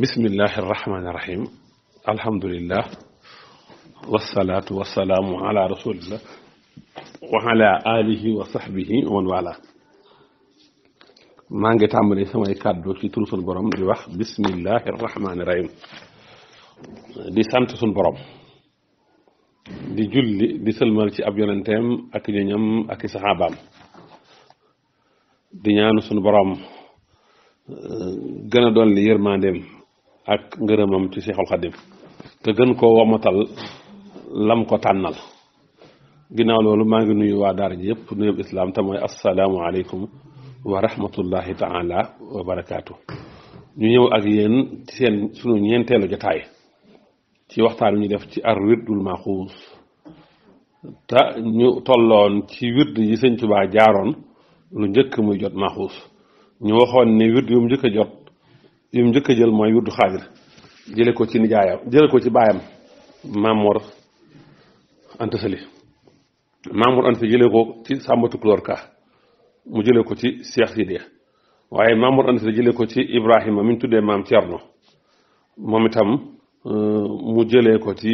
bismillahi irrahmani irrahim alhamdulillah wasalaatu wasalaamu ala rasulillah wa ala alihi wa sahbihi wa man wala maa ngi tàmbali samay kàddu ci turu sunu borom di wax bismillahi irrahmani irrahim di sant sunu borom di julli di sëlmal ci ab yonenteem ak ñoñam ak i saxaabaam di ñaanu sunu borom gën a dolli yërmandeem ak ngërëmam ci Seexul Xadim te gën koo womatal lam ko tànnal ginnaaw loolu maa ngi nuyu waa daara ji yëpp nuyub islaam te mooy assalaamu aleykum wa rahmatullahi taala wa barakaatu. ñu ñëw ak yéen ci sunu ñeenteelu jotaay ci waxtaan wi ñu def ci ar wirdul maxuus te ñu tolloon ci wird yi Sëñ Tuubaa jaaroon lu njëkk muy jot maxuus ñu waxoon ne wird yu mu njëkk a jot yu mu njëkk a jël mooy wirdu xaadir jële ko ci nijaayam jële ko ci baayam Mamoor Anta Sali Mamoor Anta jële ko ci Sàmba Tukulóor Ka mu jële ko ci Cheikh Sidiya waaye Mamoor Anta Sali jële ko ci Ibrahima mi ñu tuddee maam Cerno moom itam mu jëlee ko ci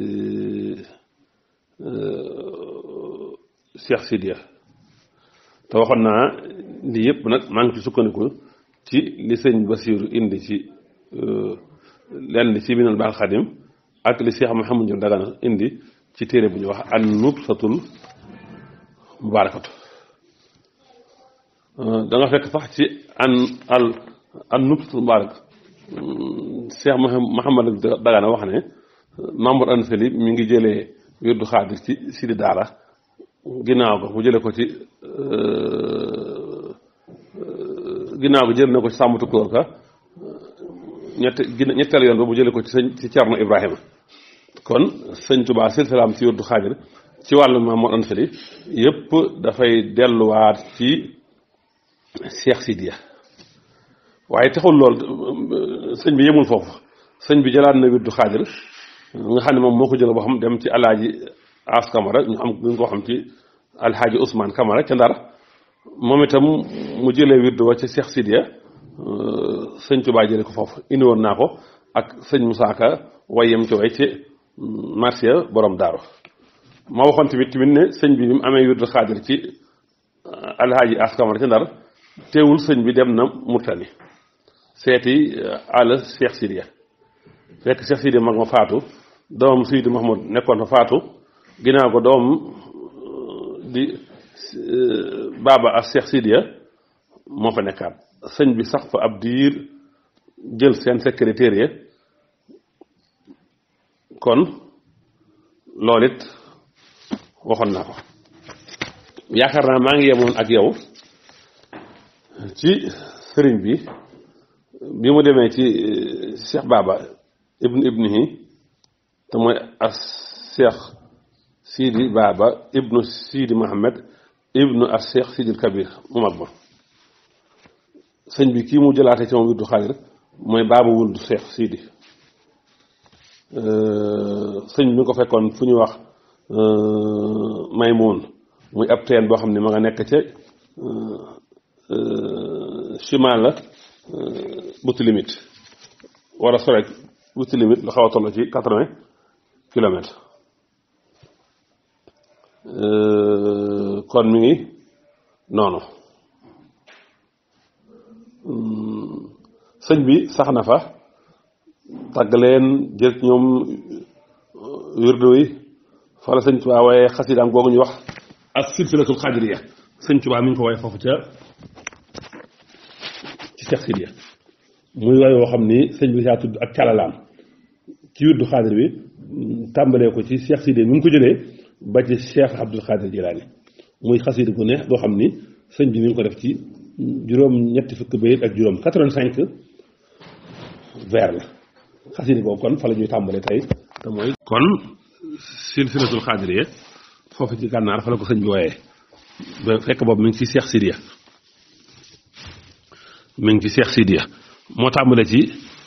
Cheikh Sidiya te waxoon naa lii yëpp nag maa ngi ci sukkandiku ci li sëñ Basiiru indi ci lenn ci Minanul Baaqil Xadim ak li Cheikh Mouhamadou Diop Dagana indi ci téere bu ñuy wax an-Nubsatul Mubaarakatu da nga fekk sax ci an-Nubsatul Mubaarak Cheikh Mouhamadou Dagana wax ne Mamour Anta Sali mi ngi jëlee wirdu xaadir ci Sidi Daara ginnaaw ko mu jëlee ko ci ginnaaw bi jël na ko ci Sàmba Tukulóor Ka ñetteel yoon ba mu jëlee ko ci Cerno Ibrahima kon Sëñ Tuubaa silsilaam ci wirdu xaadir ci wàllu Mamour Anta Sali yëpp dafay delluwaat ci Cheikh Sidiya waaye taxul lool sëñ bi yemul foofu sëñ bi jëlaat na wirdu xaadir nga xam ne moom moo ko jël boo xam dem ci alaaji As Kamara ñu ko xam ci alhaaji Ousmane Kamara ca Ndar moom itam mu jëlee wirdu wa ci Cheikh Sidiya sëñ Tuubaa jële ko foofu indi woon naa ko ak sëñ Musaa Ka wayem ci way ci marsiya borom daaru ma waxoon tamit ne sëñ bi mu amee wirdu xaadir ci alhaaji As Kamara ca Ndar teewul sëñ bi dem na Murtani seeti àll Cheikh Sidiya fekk Cheikh Sidiya mag ma faatu doomam Seydi Mahmoud nekkoon fa faatu ginnaaw ko doom di baaba ak Cheikh Sidiya moo fa nekkaat sëñ bi sax fa ab diir jël seen secrétaire yi kon loolu it waxoon naa ko yaakaar naa maa ngi yemoon ak yow ci sëriñ bi mu demee ci Cheikh Baba ibnihi te mooy as Cheikh Sidi Baba ibnu Sidi Mohamed ibnu as Cheikh Sidil Kabir mu mag ba sëñ bi kii mu jëlaate ci moom wirdu xaadir mooy Baba wuldu Cheikh Sidi sëñ bi mi ko fekkoon fu ñuy wax Maymoun muy ab teen boo xam ne ma nga nekk ca chimal la butu limite war a sore butu limite lu xaw a toll ci 80 kilomètres kon mi ngi noonu sëñ bi sax na fa tàgg leen jël ñoom wirdu yi fa la sëñ Tuubaa waaye xasidaam googu ñu wax ak silsilatul xaadiriya sëñ Tuubaa mi ngi ko waaye foofu ca ci Cheikh Sidiya muy waay woo xam ni sëñ bi saa tudd ak calalaam ci wirdu xaadir bi tàmbalee ko ci Cheikh Sidiya mi ngi ko jëlee ba ci Cheikh Abdul Xaadir Jilaani muy xasida gu neex boo xam ni sëñ bi mi ngi ko def ci juróom-ñetti fukk bayit ak juróom 85 vers la xasida googu kon fa la ñuy tàmbalee tey te mooy kon silsilatul xaadiriya foofu ci gànnaar fa la ko sëñ bi wooyee ba fekk boobu mi ngi ci Cheikh Sidiya moo tàmbale ci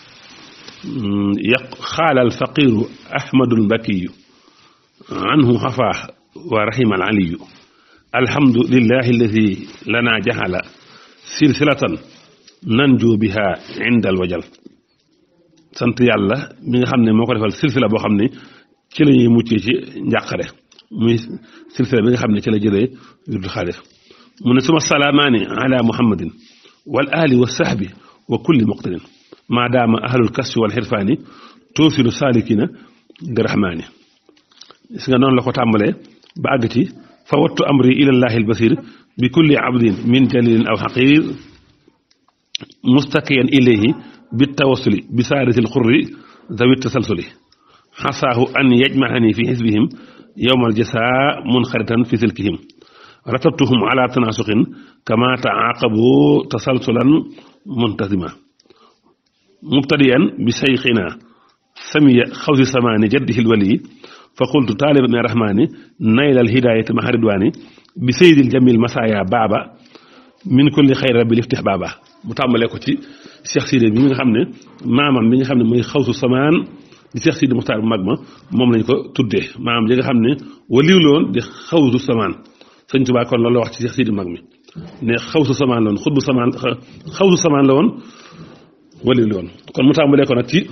xaala al faqiru ahmadul mbakiyu anhu xafaa wa rahima al aliyu alhamdulillahi alladi lana jaxala silsilatan nanju biha inda al wajal sant yàlla mi nga xam ne moo ko defal silsila boo xam ne ci la ñuy muccee ci njàqare muy silsila bi nga xam ne ci la jëlee wirdu xaadir mu ne suma salaamaani ala muhammadin wal ali wa sahbi wa kulli muqtadin maadaama ahlul kasfi wal xirfaani toosilu saalikina bi rahmaani gis nga noonu la ko tàmbalee ba àgg ci fa wattu amri ilallahi albasir bi kulli abdin min jalilin aw xaqir mustaqiyan ilayhi bi tawassuli bi saadatil xurri zawit tasalsuli xasaahu an yajmaani fi xisbihim yowmal jasaa munxaritan fi silkihim ratabtuhum ala tanaasuqin kama taaqabu tasalsulan muntazima mubtadiyan bi sayxina samiya xawsi samaani jaddihi lwali fa qultu taaliban min rahmaani naylal hidaayati maha ridwaani bi saydil jamil masaaya baaba min kulli xayri rabbi liftix baaba mu tàmbalee ko ci Cheikh Sidi bi nga xam ne maamam bi nga xam ne mooy xawsu samaan di Cheikh Sidi Muxtaar bu mag ma moom lañ ko tuddee maamam li nga xam ne waliw la woon di xawsu samaan sëñ Tuubaa kon loolu la wax ci Cheikh Sidi mag mi ne xawsu samaan la woon xutbu samaan xawsu samaan la woon waliw la woon kon mu tàmbalee ko nag ci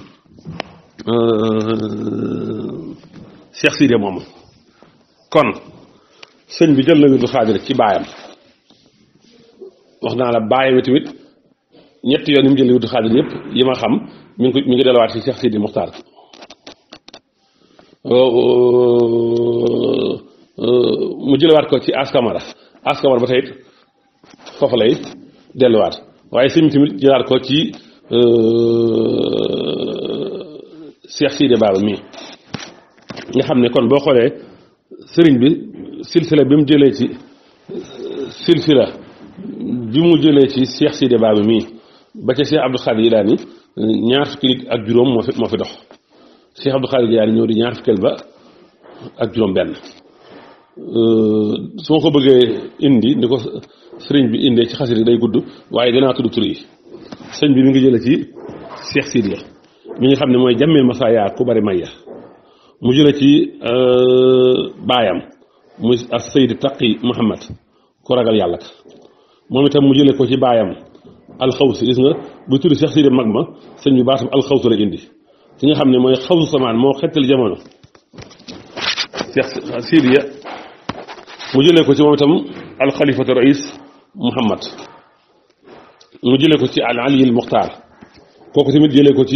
Cheikh Sidi moom kon sëñ bi jël na wirdu xaadir ci baayam wax naa la baayam tamit ñetti yoon yi mu jël wirdu xaadir yëpp yi ma xam mi ngi delluwaat ci Cheikh Sidi Muxtaar mu jëlewaat ko ci askamara ba tey foofu lay delluwaat waaye sëñ bi tamit jëlaat ko ci Cheikh Sidi Baba mii nga xam ne kon boo xoolee sëriñ bi silsila bi mu jëlee ci silsila bi mu jëlee ci Cheikh Sidi Baba mii ba ca Cheikh Abdou Khadir Jilaani ñaar fukki nit ak juróom moo fi dox Cheikh Abdou Khadir Jilaani ñëw di ñaar fukkeel ba ak juróom benn su ma ko bëggee indi ni ko sëriñ bi indee ci xasida day gudd waaye danaa tudd tur yi sëñ bi mi ngi jëlee ci Cheikh Sidi mi nga xam ne mooy jàmmil masaaya ku bari maya mu jëlee ci baayam muy as Seydi Taqi Muhammad ku ragal yàlla ka moom itam mu jëlee ko ci baayam alxawsi gis nga bu tudd Cheikh Sidi mag ma sëñ bi baatam alxawsi la indi ki nga xam ne mooy xawsu samaan moo xettal jamono Cheikh Sidi mu jëlee ko ci moom itam alxalifatu rais Muhammad mu jëlee ko ci al Ali al Muxtaar kooku tamit jëlee ko ci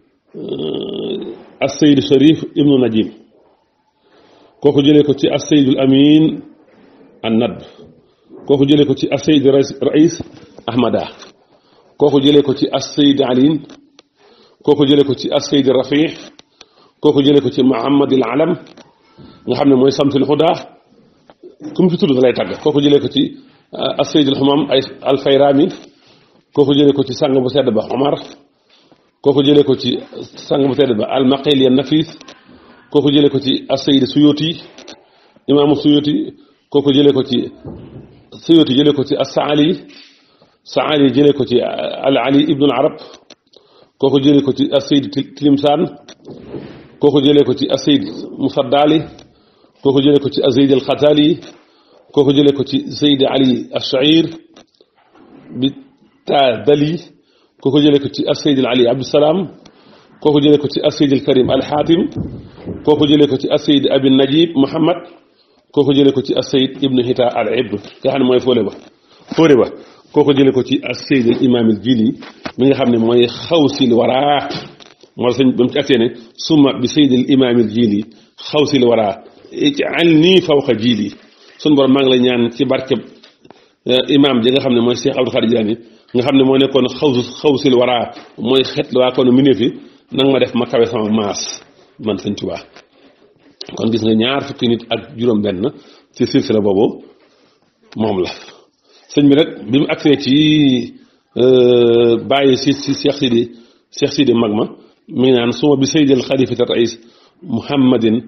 as Seyd Sharif ibnu Najim kooku jëlee ko ci as Seydul Amin an Nadb kooku jëlee ko ci as Seyd Rais Ahmada kooku jëlee ko ci as Seyd Alin kooku jëlee ko ci as Seyd Rafi kooku jëlee ko ci Muhammad al Alam nga xam ne mooy Samsul Huda ku mu fi tudd da lay tàgg kooku jëlee ko ci as Seyd al Humam al Fayrami kooku jëlee ko ci sang bu sedd ba Omar kooku jëlee ko ci sang bu sedd ba al Maqili an Nafis kooku jëlee ko ci as Seyd Suyuti imaamu Suyuti kooku jëlee ko ci Suyuti jëlee ko ci as Saali jëlee ko ci al Ali ibnu al Arab kooku jëlee ko ci as Seyd Tilimsaan kooku jëlee ko ci as Seyd Musaddali kooku jëlee ko ci as Seyd al Xatali kooku jëlee ko ci Seyd Ali Ash-Shair bi Dali kooku jëlee ko ci as-Sayyid Ali Abdusalaam kooku jëlee ko ci as-Sayyid al-Karim al-Hatim kooku jëlee ko ci as-Sayyid Abi Najib Muhammad kooku jëlee ko ci as-Sayyid Ibn Hita al-Ibd nga xam ne mooy fóore ba kooku jëlee ko ci as-Sayyid al-Imam al-Jili mi nga xam ne mooy xawsil waraa moo sëñ ba mu ci agsee ne summa bi Sayyid al-Imam al-Jili xawsil waraa ij'alni fawqa jili sun borom maa ngi lay ñaan ci barkeb imam ji nga xam ne mooy Cheikh Abdou Khadir Jilaani nga xam ne moo nekkoon xawsil waraa mooy xet la waa koonu mindeef yi nanga ma def ma kawe sama maas man sëñ Tuubaa kon gis nga ñaar fukki nit ak juróom benn ci silsila boobu moom la sëñ bi nag bi mu agsee ci bàyyi si Cheikh Sidi mag ma mi ngi naan suma bi sayyidil xalifati rais muhammadin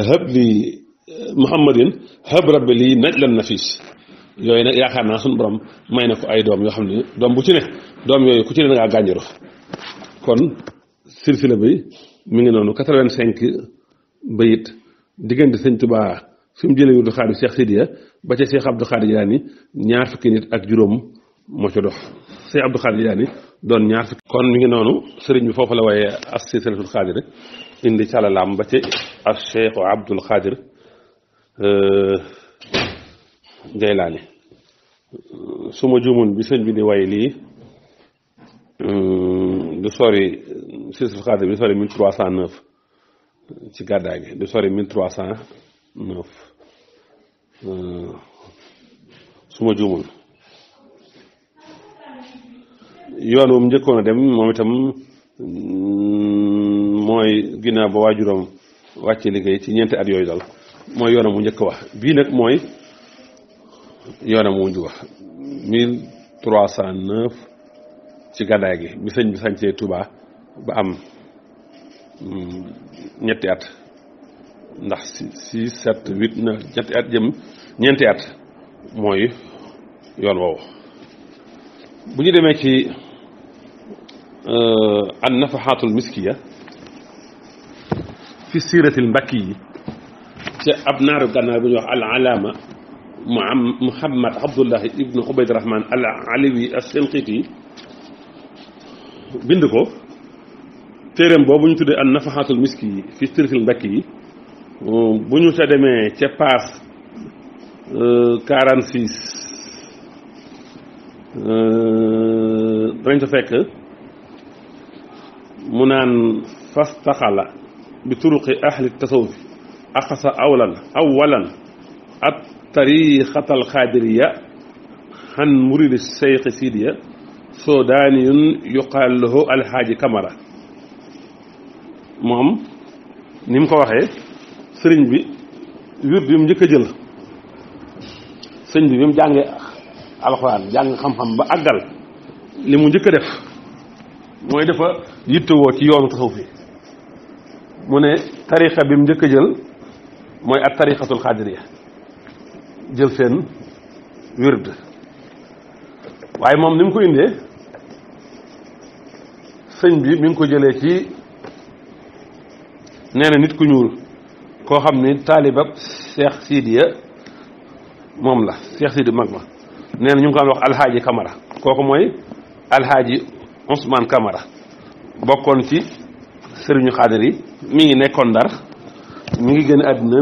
hab rabbi lii najlan nafis yooyu nag yaakaar naa suñu borom may na ko ay doom yoo xam ne doom bu ci ne doom yooyu ku ci ne da ngaa gànjaru kon silsila bi mi ngi noonu 85 bayit diggante sëñ Tuubaa fi mu jëlee wirdu xaadir Cheikh Sidiya ba ca Cheikh Abdou Khadir Jilaani ñaar fukki nit ak juróom moo ci dox sëñ Abdou Khadir Jilaani doon ñaar fukki kon mi ngi noonu sëriñ bi foofu la waaye as silsilatul xaadir indi calalaam ba ci as Cheikh Abdul Khadir Jaylaani su ma juumoon bi sëñ bi di way lii du sori silsilatul xaadir bi du sori 1309 ci gàddaay gi du sori 1309 su ma juumoon yoon wu mu njëkkoon a dem moom itam mooy ginnaaw ba waajuram wàcce liggéey ci ñeenti at yooyu dal mooy yoonam mu njëkk wax bii nag mooy yoonam mu mujj wax 1309 ci gàddaay gi bi sëñ bi sañcee Touba ba am ñetti at ndax 6 7 8 9 ñetti at jëm ñeenti at mooy yoon woowu bu ñu demee ci an nafaxaatul miskiya fi siiratil mbakki yi ca ab naaru gànnaar bu ñuy wax al alaama Muhammad Abdullahi ibnu Ubayd Rahman al Aliwi as-Sinqiti bind ko téeréem boobu ñu tuddee an nafaxaatul miski yi fi siiratil mbakki yi bu ñu sa demee ca paas 46 dañ ko fekk mu naan fastaxala bi turuqi ahli tasawuf axasa awalan at tariqatal xaadiriya xan muridi seyxi sidiya sodaaniyun yuqaal lahu alxaaji kamara moom ni mu ko waxee sëriñ bi wird bi mu njëkk a jël sëriñ bi mu jàngee alxuraan jàng xam-xam ba àggal li mu njëkk a def mooy dafa yittewoo ci yoonu tasawuf fi mu ne tariqa bi mu njëkk a jël mooy ak tariqatul xaadiriya jël seen wird waaye moom ni mu ko indee sëñ bi mi ngi ko jëlee ci nee na nit ku ñuul koo xam ni taalibab Cheikh Sidiya moom la Cheikh Sidi mag ma nee na ñu ngi ko wax alxaaji Kamara kooku mooy alxaaji Ousmane Kamara bokkoon ci sëriñu xaadir yi mi ngi nekkoon Ndar mi ngi gën a àddina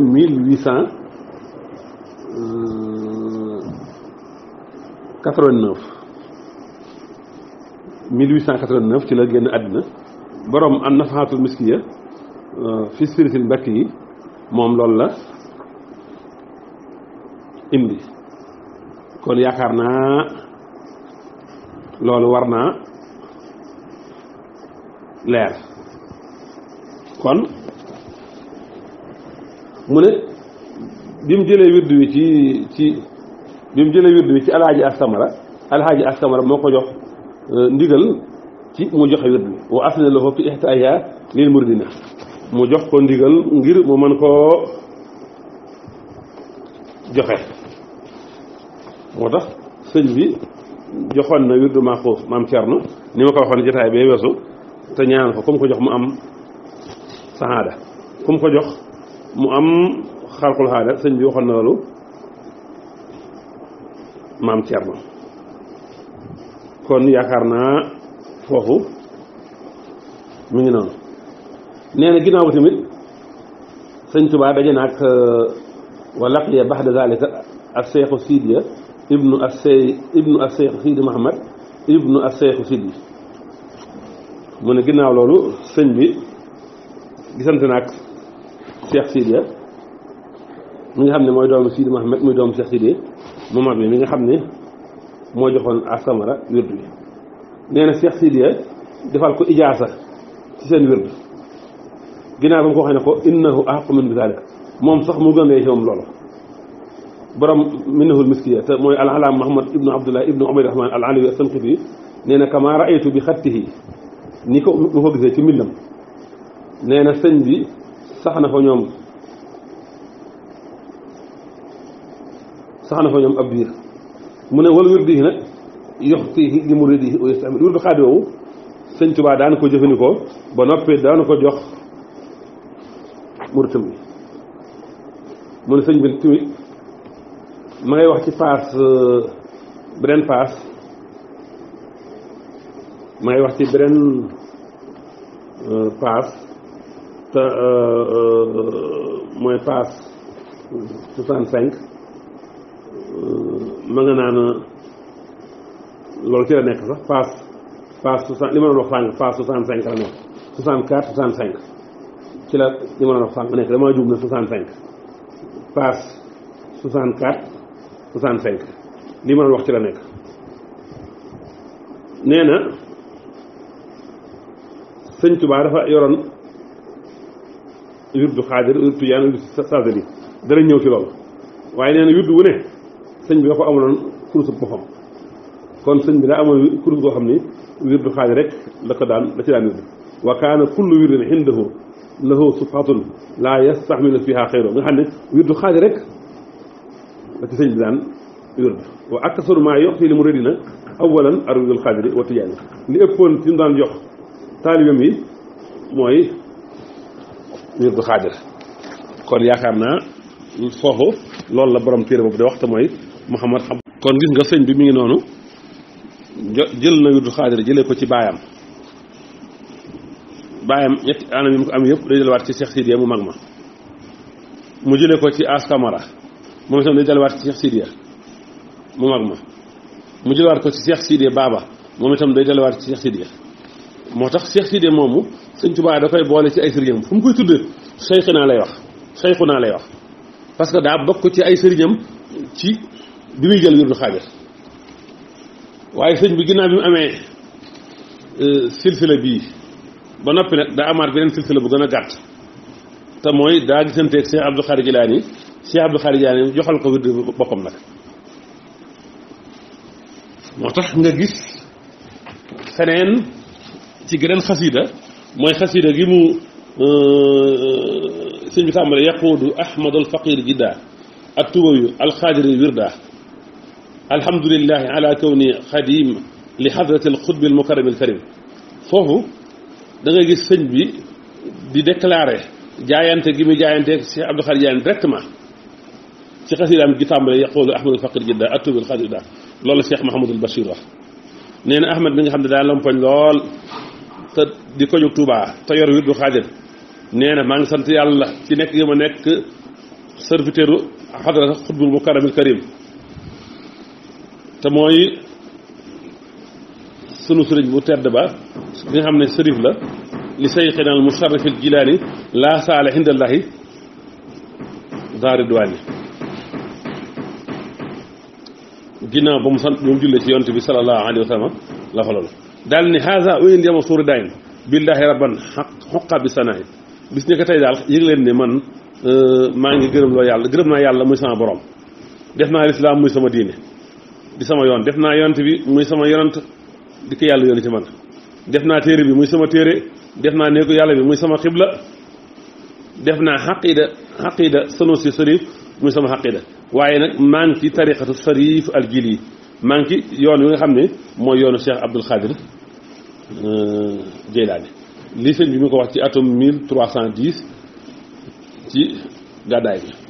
1889 ci la génn àddina borom an nafaxaatul miskiya fi sirisil mbakk yi moom loolu la indi kon yaakaar naa loolu war naa leer kon mu ne bi mu jëlee wirdu wi ci bi mu jëlee wirdu wi ci alhaaji astamara moo ko jox ndigal ci mu joxe wirdu wi wa asna lahu fi ihtaaya lil muridina mu jox ko ndigal ngir mu mën koo joxe moo tax sëñ bi joxoon na wirdu Maxuus maam Cerno ni ma ko waxoon jotaay bee weesu te ñaan ko comme ko jox mu am sahaada comme ko jox mu am xalqul haada sëñ bi waxoon na loolu maam Cerno kon yaakaar naa foofu mu ngi noonu nee na ginnaaw ba tamit sëñ Tuubaa daje na ak wa laqiya baxda zalika as-Seexu Sidiya ibnu as-Seexu Sidi Muhammad ibnu as-Seexu Sidi mu ne ginnaaw loolu sëñ bi gisante na ak Cheikh Sidiya mi nga xam ne mooy doomu Sidi Muhammad muy doomu Cheikh Sidiya mu mag mi nga xam ne moo joxoon Astamara wirdu bi nee na Cheikh Sidiya defal ko ijaasa ci seen wirdu ginnaaw ba mu ko waxee ne ko innahu ahqqu min zalika moom sax mu gën a ci moom loolu borom minnahul miskiya te mooy al-alaam Muhammad ibnu Abdullah ibnu Ubayd Rahman al-Alawi as-Sanqiti nee na kama ra'aytu bi xattihi ni ko mu ko gisee ci mbindam nee na sëñ bi sax na fa ñoom ab biir mu ne wal wirdi yi nag yoxtihi li muridihi wa yastamil wirdu xaadi woowu sëñ Tuubaa daan ko jëfandikoo ba noppi daan ko jox muritam bi mu ne sëñ bi tamit ma ngay wax ci paas beneen paas ma ngay wax ci beneen paas te mooy paas 65 ma nga naan loolu ci la nekk sax paas 60 li ma doon wax sànq paas 65 la nekk 64 65 ci la li ma doon wax sànq nekk damaa jub na 65 paas 64 65 li ma doon wax ci la nekk nee na sëñ Tuubaa dafa yoroon wirdu xaadir wirdu tijaan wirdu saadali dara ñëw ci loolu waaye nee na wirdu wu ne sëñ bi dafa amuloon kurus boppam kon sëñ bi daa amoon kurus boo xam ni wirdu xaadir rek la ci daan wirdu wa kaana kullu wirdin indahu lahu sufatun laa yastaxmilu fiha xayro nga xam ne wirdu xaadir rek la ci sëñ bi daan wirdu wa aksaru maa yox fii li muridina awalan ar wirdul xaadiri wa tijaani li ëppoon ci ñu daan jox taalibam yi mooy wirdu xaadir kon yaakaar naa foofu loolu la borom téere boobu di wax te mooy Muhammad xam kon gis nga sëñ bi mi ngi noonu jël na wirdu xaadir jëlee ko ci baayam ñetti anam yi mu ko am yëpp day delluwaat ci Cheikh Sidiya mu mag ma mu jëlee ko ci As Kamara moom itam day delluwaat ci Cheikh Sidiya mu mag ma mu jëlewaat ko ci Cheikh Sidiya Baba moom itam day delluwaat ci Cheikh Sidiya moo tax Cheikh Sidiya moomu sëñ Tuubaa da koy boole ci ay sëriñam fu mu koy tudd Cheikhuna lay wax parce que daa bokk ci ay sëriñam ci bi muy jël wirdu xaadir waaye sëñ bi ginnaaw bi mu amee silsila bii ba noppi nag daa amaat beneen silsila bu gën a gàtt te mooy daa gisanteeg Cheikh Abdou Khadre Jilaani joxal ko wirdu boppam nag moo tax nga gis feneen ci geneen xasida mooy xasida gi mu sëñ bi tàmbale yaquudu ahmadul faqir jidda attubayu alxaadiri wirda alhamdulillahi ala kawni xadim li xadrati alxutbi almukarram alkarim foofu da nga gis sëñ bi di déclaré jaayante gi muy jaayanteeg Cheikh Abdou Khadre Jilaani directement ci xasidaam gi tàmbale yaquudu ahmadul faqir jidda attubayu alxaadiri wirda loolu Cheikh Mahamadul Bachir wax nee na Ahmad bi nga xam ne daa lompoñ lool te di ko jóg Touba te yor wirdu xaadir nee na maa ngi sant yàlla ci nekk gi ma nekk serviteur xadra xutbul mukarramil karim te mooy sunu sëriñ bu tedd ba bi nga xam ne sërif la li sayxina al musarrifil jilaani laa saala indallahi daaridwaani ginnaaw ba mu sant ba mu jullee ci yonent bi sallallahu alayhi wa sallam la fa loolu daal ni haza uyen yama suuri dayn billahi rabban xoqa bi sanaay bis ne ko tey daal yëg leen ne man maa ngi gërëm naa yàlla muy sama borom def naa lislaam muy sama diine di sama yoon def naa yonent bi muy sama yonent di ko yàlla yooni ci man def naa téere bi muy sama téere def naa néegu yàlla bi muy sama xibla def naa xaqida Sanusi sharif muy sama xaqida waaye nag maa ngi ci tariqatu sharif al jili maa ngi ci yoon wi nga xam ne mooy yoonu Cheikh Abdul Xaadir Jeylaani lii sëñ bi mi ko wax ci atum 1310 ci gàddaay bi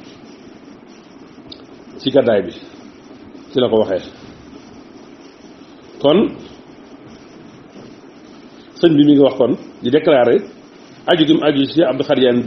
ci la ko waxee kon sëñ bi mi ngi wax kon di déclaré aju gi mu aju ci Abdul Xaadir Jeylaani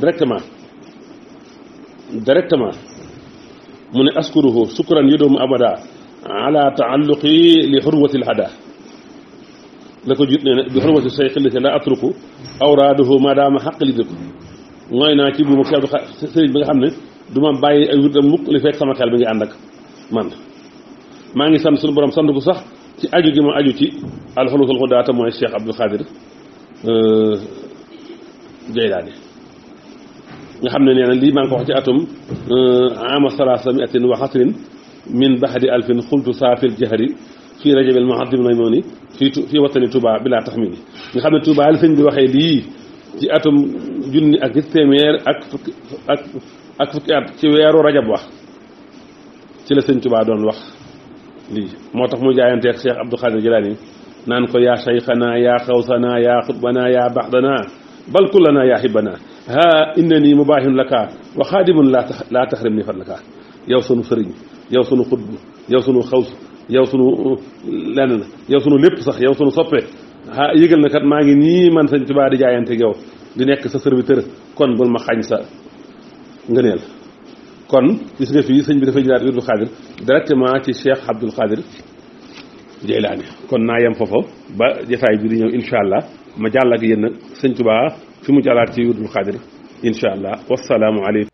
directement mu ne askuruhu sukran yudoomu abada ala taalluqi li xurwatil hada la ko jut nee na bi xurwati say xillite la atruku awraaduhu maadaama xaqli dëkku mooy naa ci buuma ci Abdou sëriñ bi nga xam ne du ma bàyyi ay wirdam mukk li fekk sama xel bi ngi ànd ak man maa ngi sant suñu borom sant ko sax ci aju gi ma aju ci alxulusul xudaata mooy Cheikh Abdou Khadre Jeylaani nga xam ne nee na lii maa ngi ko wax ci atum ama salaasa miatin wa xasrin min baxdi alfin xultu saafil jahri fii rajabil muaddim maymuni fii watani Touba bilaa taxmini nga xam ne Touba li sëñ bi waxee lii ci atum junni ak téeméer ak fukki at ci weeru rajab wax ci la sëñ Touba doon wax lii moo tax mu jaayanteeg Cheikh Abdou Khadre Jilaani naan ko yaa sayxanaa yaa xawsanaa yaa xutbanaa yaa baxdanaa bal kullanaa yaa xibanaa haa innani mubaahin laka wa xaadimun laa taxrim ni fadlaka yow sunu sëriñ yow sunu xutbu yow sunu xaws yow sunu lenn yow sunu lépp sax yow sunu soppe ah yëgal na kat maa ngi nii man sëñ Tuubaa di jaayante yow di nekk sa serviteur kon bul ma xañ sa ngëneel kon gis nga fii sëñ bi dafay jëlaat wirdul xaadir directement ci Cheikh Abdul Xaadir Jeylaani kon naa yem foofu ba jotaay bi di ñëw incha allah ma jàll ak yéen nag sëñ Tuubaa fi mu jàllaat ci wirdul xaadir incha allah wasalaamu aleykum